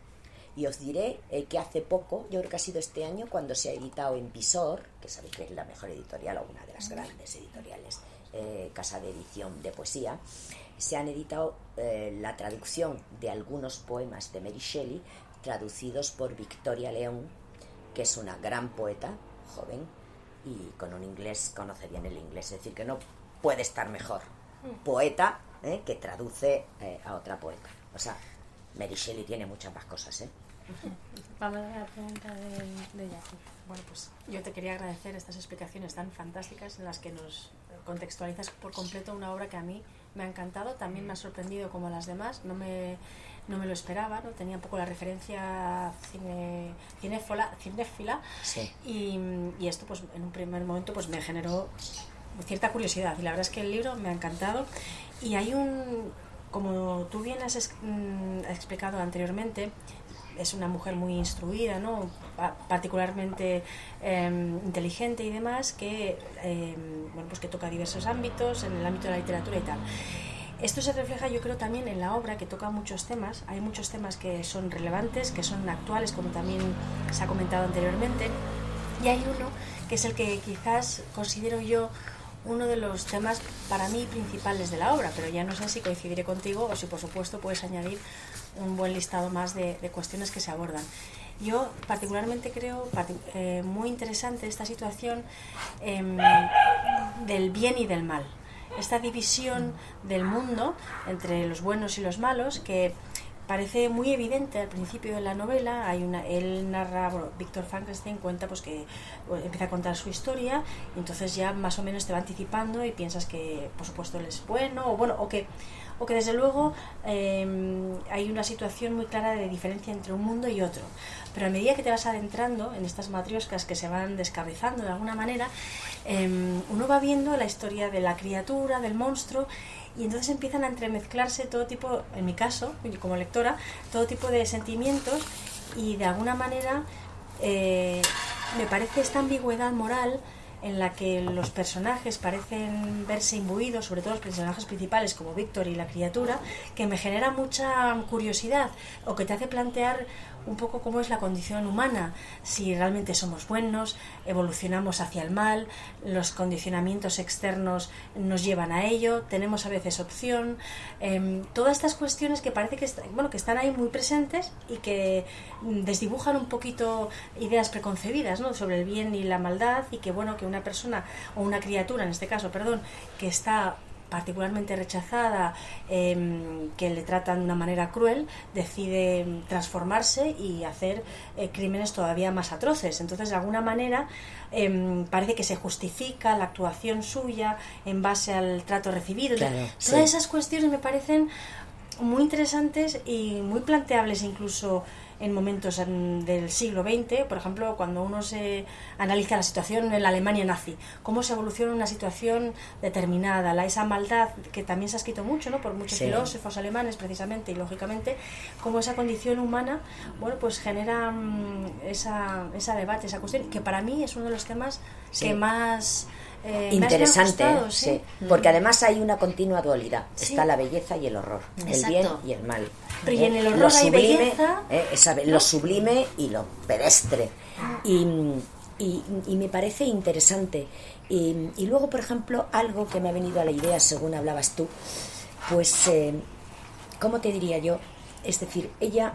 Y os diré eh, que hace poco, yo creo que ha sido este año, cuando se ha editado en Visor, que sabéis que es la mejor editorial o una de las grandes editoriales, eh, casa de edición de poesía, se han editado eh, la traducción de algunos poemas de Mary Shelley, traducidos por Victoria León, que es una gran poeta, joven, y con un inglés, conoce bien el inglés, es decir, que no puede estar mejor poeta eh, que traduce eh, a otra poeta. O sea, Mary Shelley tiene muchas más cosas, ¿eh? Vamos a la pregunta de, de Jackie. Bueno, pues yo te quería agradecer estas explicaciones tan fantásticas en las que nos contextualizas por completo una obra que a mí me ha encantado, también me ha sorprendido como a las demás, no me, no me lo esperaba, no tenía un poco la referencia cine, cinéfola, cinéfila, sí. y, y esto pues en un primer momento pues me generó cierta curiosidad y la verdad es que el libro me ha encantado y hay un, como tú bien has es, mm, explicado anteriormente, es una mujer muy instruida, ¿no? Particularmente eh, inteligente y demás, que eh, bueno, pues que toca diversos ámbitos, en el ámbito de la literatura y tal. Esto se refleja, yo creo, también en la obra, que toca muchos temas. Hay muchos temas que son relevantes, que son actuales, como también se ha comentado anteriormente. Y hay uno que es el que quizás considero yo uno de los temas para mí principales de la obra, pero ya no sé si coincidiré contigo o si por supuesto puedes añadir un buen listado más de, de cuestiones que se abordan. Yo particularmente creo eh, muy interesante esta situación eh, del bien y del mal, esta división del mundo entre los buenos y los malos que parece muy evidente al principio de la novela. Hay una, él narra, bueno, Víctor Frankenstein cuenta pues que bueno, empieza a contar su historia y entonces ya más o menos te va anticipando y piensas que por supuesto él es bueno o bueno o que o que desde luego eh, hay una situación muy clara de diferencia entre un mundo y otro, pero a medida que te vas adentrando en estas matrioscas que se van descabezando de alguna manera, eh, uno va viendo la historia de la criatura, del monstruo, y entonces empiezan a entremezclarse todo tipo, en mi caso, como lectora, todo tipo de sentimientos y de alguna manera eh, me parece esta ambigüedad moral en la que los personajes parecen verse imbuidos, sobre todo los personajes principales como Víctor y la criatura, que me genera mucha curiosidad o que te hace plantear un poco cómo es la condición humana, si realmente somos buenos, evolucionamos hacia el mal, los condicionamientos externos nos llevan a ello, tenemos a veces opción, eh, todas estas cuestiones que parece que, est- bueno, que están ahí muy presentes y que desdibujan un poquito ideas preconcebidas, ¿no?, sobre el bien y la maldad, y que bueno, que una persona o una criatura, en este caso, perdón, que está particularmente rechazada, eh, que le tratan de una manera cruel, decide transformarse y hacer eh, crímenes todavía más atroces. Entonces, de alguna manera, eh, parece que se justifica la actuación suya en base al trato recibido. Claro, Todas sí. esas cuestiones me parecen muy interesantes y muy planteables incluso en momentos en, del siglo veinte, por ejemplo, cuando uno se analiza la situación en la Alemania nazi, cómo se evoluciona una situación determinada, la, esa maldad que también se ha escrito mucho, ¿no?, por muchos sí. filósofos alemanes precisamente y lógicamente, cómo esa condición humana, bueno, pues genera um, esa, esa debate, esa cuestión, que para mí es uno de los temas sí. que más... Eh, interesante, gustado, ¿sí? Sí. Porque además hay una continua dualidad, sí. está la belleza y el horror, exacto. el bien y el mal. Pero y en el horror lo hay sublime, belleza, eh, esa, ¿no? Lo sublime y lo pedestre. Y, y, y me parece interesante. Y, y luego, por ejemplo, algo que me ha venido a la idea según hablabas tú, pues, eh, ¿cómo te diría yo? Es decir, ella,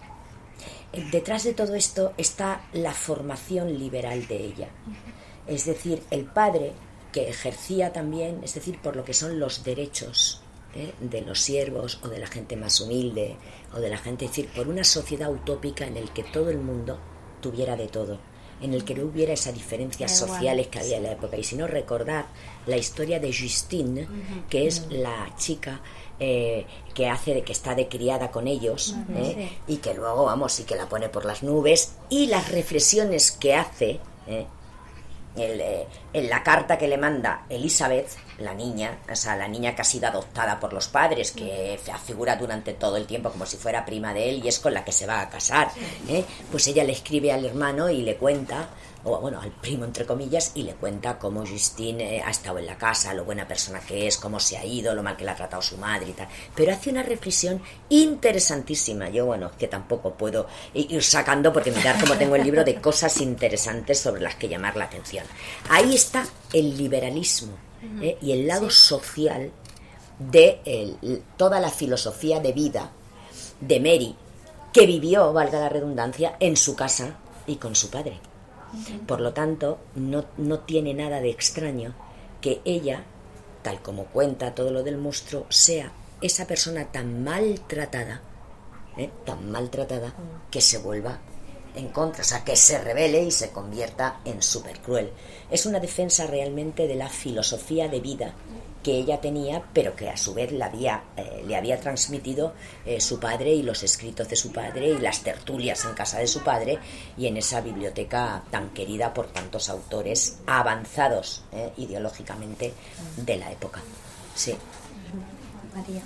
detrás de todo esto está la formación liberal de ella. Es decir, el padre que ejercía también, es decir, por lo que son los derechos ¿eh? de los siervos o de la gente más humilde o de la gente, es decir, por una sociedad utópica en el que todo el mundo tuviera de todo, en el que no hubiera esas diferencias Igual. sociales que había en la época. Y si no, recordad la historia de Justine, uh-huh. que es uh-huh. la chica eh, que hace de que está de criada con ellos uh-huh. ¿eh? sí. y que luego, vamos, y que la pone por las nubes, y las reflexiones que hace ¿eh? El, eh, en la carta que le manda Elizabeth, la niña, o sea, la niña que ha sido adoptada por los padres, que figura durante todo el tiempo como si fuera prima de él y es con la que se va a casar, ¿eh? Pues ella le escribe al hermano y le cuenta, o bueno, al primo entre comillas, y le cuenta cómo Justine ha estado en la casa, lo buena persona que es, cómo se ha ido, lo mal que le ha tratado su madre y tal. Pero hace una reflexión interesantísima. Yo, bueno, que tampoco puedo ir sacando, porque mirad cómo tengo el libro de cosas interesantes sobre las que llamar la atención. Ahí está el liberalismo ¿eh? y el lado sí. social de el, toda la filosofía de vida de Mary, que vivió, valga la redundancia, en su casa y con su padre. Por lo tanto, no, no tiene nada de extraño que ella, tal como cuenta todo lo del monstruo, sea esa persona tan maltratada, ¿eh? tan maltratada, que se vuelva en contra, o sea, que se rebele y se convierta en súper cruel. Es una defensa realmente de la filosofía de vida que ella tenía, pero que a su vez le había, eh, le había transmitido eh, su padre y los escritos de su padre y las tertulias en casa de su padre y en esa biblioteca tan querida por tantos autores avanzados eh, ideológicamente de la época. Sí. María.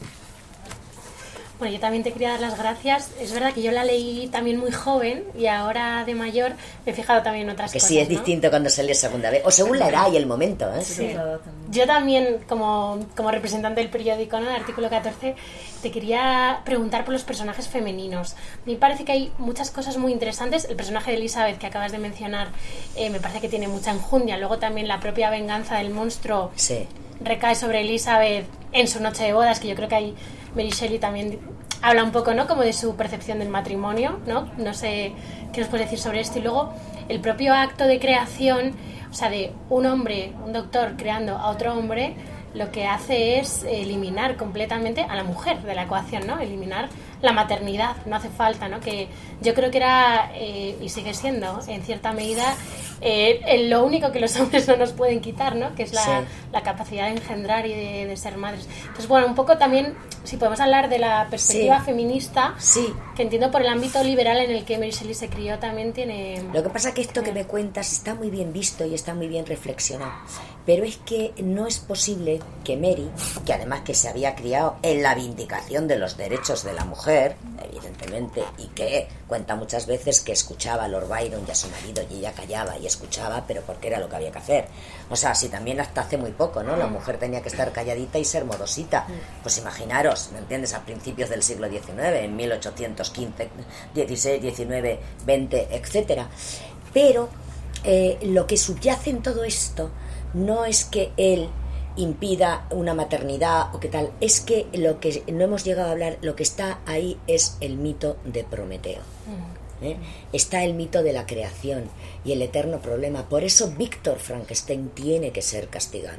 Bueno, yo también te quería dar las gracias. Es verdad que yo la leí también muy joven y ahora de mayor me he fijado también en otras que cosas. Que sí, es ¿no? distinto cuando se lee segunda vez, o según la edad y el momento. ¿eh? Sí. Yo también, como, como representante del periódico, ¿no?, el artículo catorce, te quería preguntar por los personajes femeninos. Me parece que hay muchas cosas muy interesantes. El personaje de Elizabeth, que acabas de mencionar, eh, me parece que tiene mucha enjundia. Luego también la propia venganza del monstruo sí. recae sobre Elizabeth en su noche de bodas, que yo creo que hay... Mary Shelley también habla un poco, ¿no?, como de su percepción del matrimonio, ¿no? No sé qué nos puedes decir sobre esto. Y luego el propio acto de creación, o sea, de un hombre, un doctor creando a otro hombre, lo que hace es eliminar completamente a la mujer de la ecuación, ¿no? Eliminar la maternidad, no hace falta, ¿no? Que yo creo que era, eh, y sigue siendo, en cierta medida, eh, lo único que los hombres no nos pueden quitar, ¿no? Que es la, sí. la capacidad de engendrar y de, de ser madres. Entonces, bueno, un poco también, si podemos hablar de la perspectiva sí. feminista, sí. que entiendo por el ámbito liberal en el que Mary Shelley se crió, también tiene... Lo que pasa es que esto que me cuentas está muy bien visto y está muy bien reflexionado, pero es que no es posible que Mary, que además que se había criado en la vindicación de los derechos de la mujer, evidentemente, y que cuenta muchas veces que escuchaba a Lord Byron y a su marido y ella callaba y escuchaba, pero porque era lo que había que hacer. O sea, si también hasta hace muy poco, ¿no?, la mujer tenía que estar calladita y ser modosita. Pues imaginaros, ¿me entiendes?, a principios del siglo diecinueve, en mil ochocientos quince, dieciséis, diecinueve, veinte, etcétera. Pero eh, lo que subyace en todo esto no es que él impida una maternidad o qué tal, es que lo que no hemos llegado a hablar, lo que está ahí es el mito de Prometeo. ¿Eh? Está el mito de la creación y el eterno problema. Por eso Víctor Frankenstein tiene que ser castigado.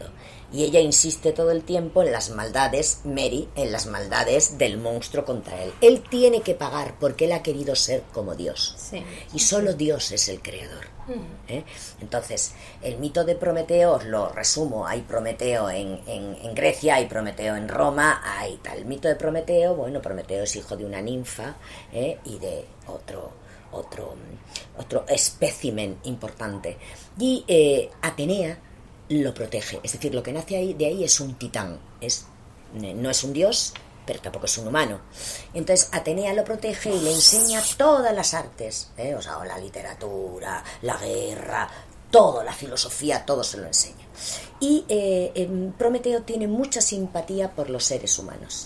Y ella insiste todo el tiempo en las maldades, Mary, en las maldades del monstruo contra él. Él tiene que pagar porque él ha querido ser como Dios. Sí. Y solo Dios es el creador. ¿Eh? Entonces, el mito de Prometeo, os lo resumo, hay Prometeo en, en, en Grecia, hay Prometeo en Roma, hay tal. El mito de Prometeo, bueno, Prometeo es hijo de una ninfa, ¿eh? y de otro, otro, otro espécimen importante. Y eh, Atenea lo protege, es decir, lo que nace ahí, de ahí es un titán, es, no es un dios, pero tampoco es un humano. Entonces Atenea lo protege y le enseña todas las artes, ¿eh? O sea, la literatura, la guerra, todo, la filosofía, todo se lo enseña. Y eh, Prometeo tiene mucha simpatía por los seres humanos.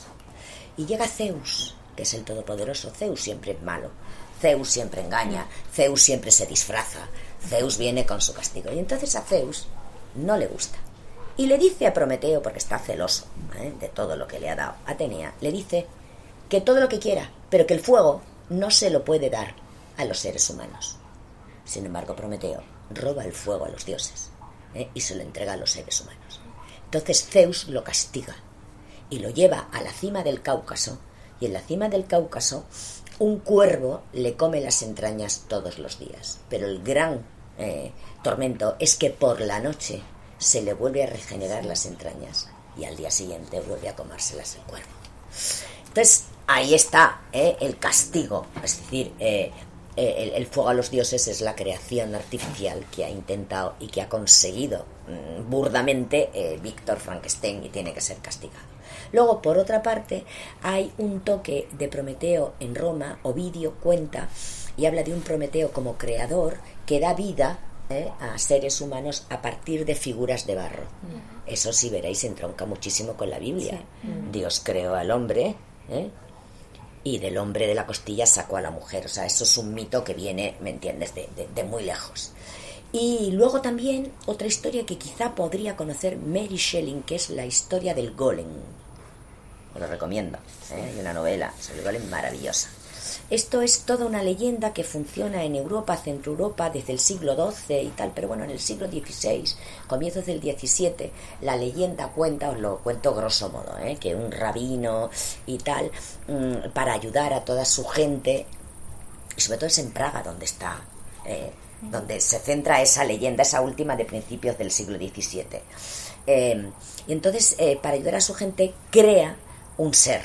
Y llega Zeus, que es el todopoderoso. Zeus siempre es malo, Zeus siempre engaña, Zeus siempre se disfraza, Zeus viene con su castigo. Y entonces a Zeus no le gusta. Y le dice a Prometeo, porque está celoso, ¿eh? de todo lo que le ha dado Atenea, le dice que todo lo que quiera, pero que el fuego no se lo puede dar a los seres humanos. Sin embargo, Prometeo roba el fuego a los dioses, ¿eh? y se lo entrega a los seres humanos. Entonces Zeus lo castiga y lo lleva a la cima del Cáucaso, y en la cima del Cáucaso un cuervo le come las entrañas todos los días. Pero el gran eh, tormento es que por la noche se le vuelve a regenerar las entrañas y al día siguiente vuelve a comérselas el cuervo. Entonces ahí está ¿eh? el castigo, es decir, eh, eh, el, el fuego a los dioses es la creación artificial que ha intentado y que ha conseguido mmm, burdamente eh, Víctor Frankenstein, y tiene que ser castigado. Luego, por otra parte, hay un toque de Prometeo en Roma. Ovidio cuenta y habla de un Prometeo como creador que da vida ¿eh? a seres humanos a partir de figuras de barro. Uh-huh. Eso, si veréis, entronca muchísimo con la Biblia. Sí. Uh-huh. Dios creó al hombre ¿eh? y del hombre de la costilla sacó a la mujer. O sea, eso es un mito que viene, ¿me entiendes?, de, de, de muy lejos. Y luego también otra historia que quizá podría conocer Mary Shelley, que es la historia del golem. Os lo recomiendo, ¿eh? Hay una novela sobre el golem maravillosa. Esto es toda una leyenda que funciona en Europa, Centro Europa, desde el siglo doce y tal, pero bueno, en el siglo dieciséis, comienzos del diecisiete, la leyenda cuenta, os lo cuento grosso modo, ¿eh? que un rabino y tal, mmm, para ayudar a toda su gente, y sobre todo es en Praga donde está, eh, donde se centra esa leyenda, esa última de principios del siglo diecisiete. Eh, y entonces, eh, para ayudar a su gente, crea un ser.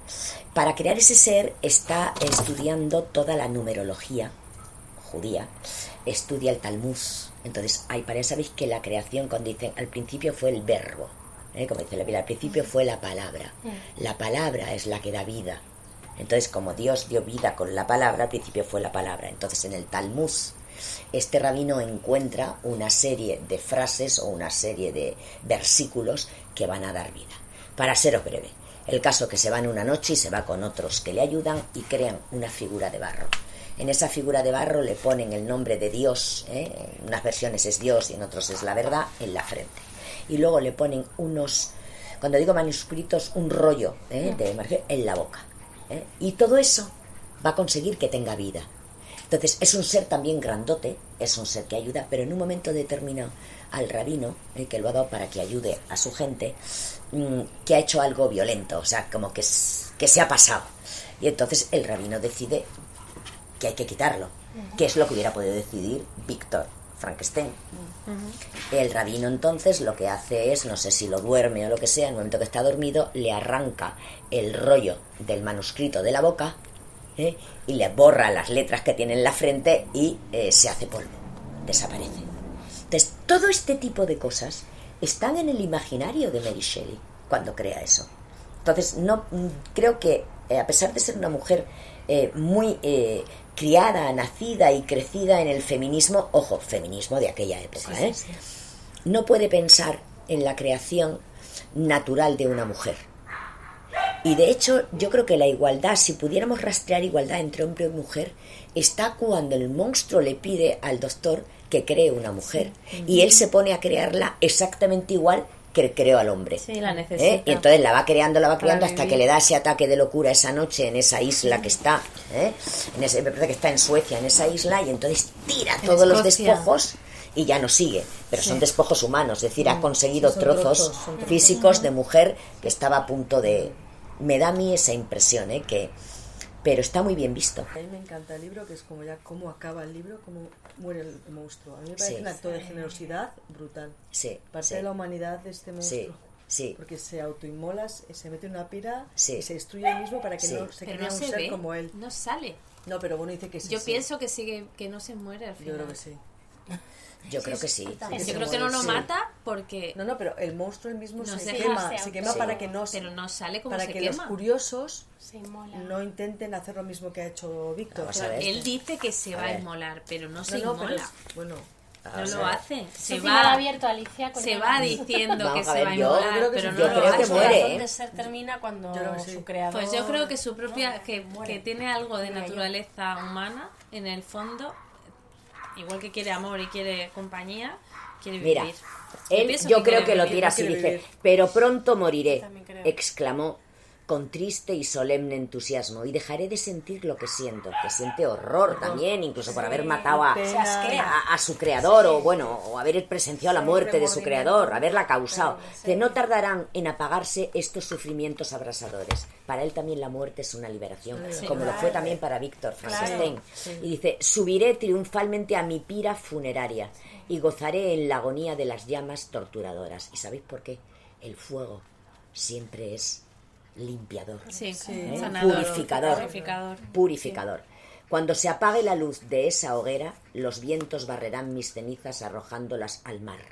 Para crear ese ser está estudiando toda la numerología judía, estudia el Talmud. Entonces, hay, para eso sabéis que la creación, cuando dicen al principio fue el verbo, ¿eh? como dice la Biblia, al principio fue la palabra. La palabra es la que da vida. Entonces, como Dios dio vida con la palabra, al principio fue la palabra. Entonces, en el Talmud, este rabino encuentra una serie de frases o una serie de versículos que van a dar vida. Para seros breve, el caso que se va en una noche y se va con otros que le ayudan y crean una figura de barro. En esa figura de barro le ponen el nombre de Dios, ¿eh? en unas versiones es Dios y en otros es la verdad, en la frente. Y luego le ponen unos, cuando digo manuscritos, un rollo ¿eh? de marfil en la boca. ¿eh? Y todo eso va a conseguir que tenga vida. Entonces es un ser también grandote, es un ser que ayuda, pero en un momento determinado al rabino, eh, que lo ha dado para que ayude a su gente, mmm, que ha hecho algo violento, o sea, como que, que se ha pasado. Y entonces el rabino decide que hay que quitarlo, uh-huh. que es lo que hubiera podido decidir Víctor Frankenstein. Uh-huh. El rabino entonces lo que hace es, no sé si lo duerme o lo que sea, en el momento que está dormido, le arranca el rollo del manuscrito de la boca, ¿eh? y le borra las letras que tiene en la frente y eh, se hace polvo, desaparece. Entonces, todo este tipo de cosas están en el imaginario de Mary Shelley cuando crea eso. Entonces, no creo que, eh, a pesar de ser una mujer eh, muy eh, criada, nacida y crecida en el feminismo, ojo, feminismo de aquella época, sí, ¿eh? sí, sí. no puede pensar en la creación natural de una mujer. Y de hecho, yo creo que la igualdad, si pudiéramos rastrear igualdad entre hombre y mujer, está cuando el monstruo le pide al doctor que cree una mujer. Sí. Y él se pone a crearla exactamente igual que creó al hombre. Sí, la necesita. ¿Eh? Y entonces la va creando, la va creando hasta que le da ese ataque de locura esa noche en esa isla que está, ¿eh? en ese, me parece que está en Suecia, en esa isla, y entonces tira en todos Escocia. Los despojos y ya no sigue, pero son despojos humanos, es decir, ha conseguido Sí, son trozos, trozos, son trozos. físicos de mujer que estaba a punto de... Me da a mí esa impresión, ¿eh? Que... Pero está muy bien visto. A mí me encanta el libro, que es como ya cómo acaba el libro, cómo muere el monstruo. A mí me parece Sí. un acto de generosidad brutal. Sí, Parte sí. de la humanidad de este monstruo. Sí, sí. Porque se autoinmola, se mete en una pira Sí. y se destruye él mismo para que Sí. no se Pero crea no un se ser ve, como él. no sale. No, pero bueno, dice que sí. Yo sí. pienso que sigue, que no se muere al final. Yo creo que sí. Yo creo que sí. Yo se creo que no muere, lo sí. mata porque No, no, pero el monstruo él mismo No se, se quema, deja, se quema sí. para que no se- pero no sale como para se que quema. los curiosos Se inmola. no intenten hacer lo mismo que ha hecho Víctor. Vamos a ver. Él dice que se A va a ver. inmolar, pero no No, se no, pero inmola. es- bueno, No Vamos a lo ver. hace. Es Se un final va, abierto, Alicia. se cuéntanos. va diciendo Vamos que a se ver, va a yo- inmolar, yo creo que pero sí, no yo lo creo que hace. Su muere, razón ¿eh? de ser termina cuando Yo creo que sí. su creador... Pues yo creo que su propia, ¿no? que, Muere. que tiene algo de Diría yo. naturaleza humana en el fondo, igual que quiere amor y quiere compañía, quiere vivir. Mira, él pienso yo creo quiere que lo vivir. tira así, quiere dice, vivir. pero pronto moriré, También creo. exclamó con triste y solemne entusiasmo, y dejaré de sentir lo que siento, que siente horror también, incluso por haber matado a, Se asquea. a, a su creador, o bueno, o haber presenciado la muerte de su creador, haberla causado. Que no tardarán en apagarse estos sufrimientos abrasadores. Para él también la muerte es una liberación, como lo fue también para Víctor Frankenstein. Y dice, subiré triunfalmente a mi pira funeraria y gozaré en la agonía de las llamas torturadoras. ¿Y sabéis por qué? El fuego siempre es limpiador, Sí, ¿eh? sanador, purificador, purificador. purificador. Cuando se apague la luz de esa hoguera, los vientos barrerán mis cenizas arrojándolas al mar.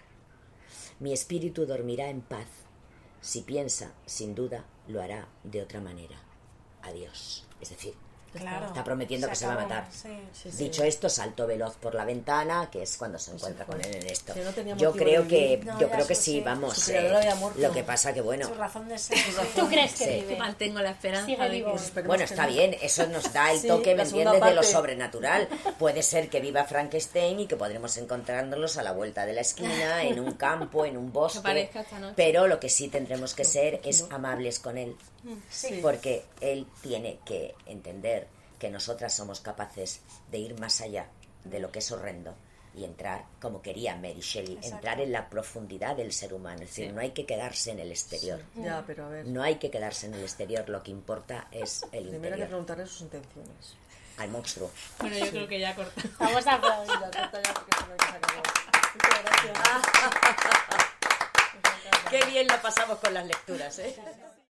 Mi espíritu dormirá en paz. Si piensa, sin duda, lo hará de otra manera. Adiós. Es decir, Claro. está prometiendo que se va a acabó, matar. sí. sí, sí. Dicho esto, saltó veloz por la ventana, que es cuando se encuentra con él en esto. Que no tenía Yo motivo creo de que, vivir. No, yo ya creo que eso sí, sí. vamos. Su creador había muerto. Lo que pasa que bueno. Su razón de ser. ¿Tú crees que Sí. vive? Mantengo la esperanza Sigue de vivo. que... Esperemos Bueno, que está no. bien, eso nos da el Sí, toque, ¿me la segunda entiendes?, de lo parte. sobrenatural. Puede ser que viva Frankenstein y que podremos encontrarnos a la vuelta de la esquina, en un campo, en un bosque. parezca esta noche. Pero lo que sí tendremos que ser es amables con él. Sí. Porque él tiene que entender que nosotras somos capaces de ir más allá de lo que es horrendo y entrar, como quería Mary Shelley, entrar en la profundidad del ser humano. Es decir, no hay que quedarse en el exterior. Ya, pero a ver. No hay que quedarse en el exterior, lo que importa es el Primero hay que interior. preguntarle sus intenciones. Al monstruo. Bueno, yo creo que ya corta. Vamos a aplaudir. Ya, corta ya, porque si no hay que se acabó. Muchas gracias. Qué bien la pasamos con las lecturas, ¿eh?